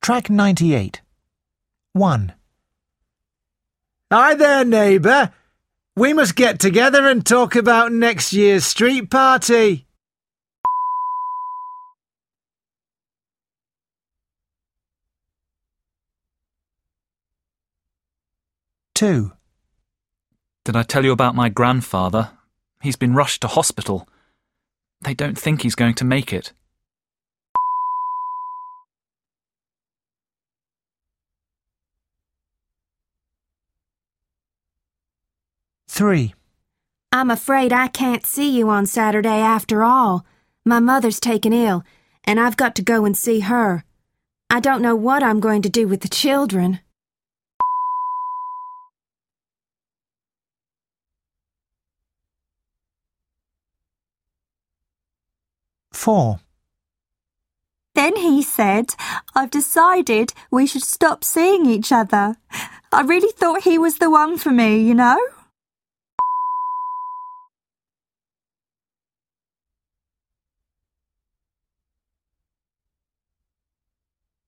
Track 98. 1. Hi there, neighbour. We must get together and talk about next year's street party. Two. Did I tell you about my grandfather? He's been rushed to hospital. They don't think he's going to make it. Three. I'm afraid I can't see you on Saturday after all. My mother's taken ill, and I've got to go and see her. I don't know what I'm going to do with the children. Four. Then he said, I've decided we should stop seeing each other. I really thought he was the one for me, you know?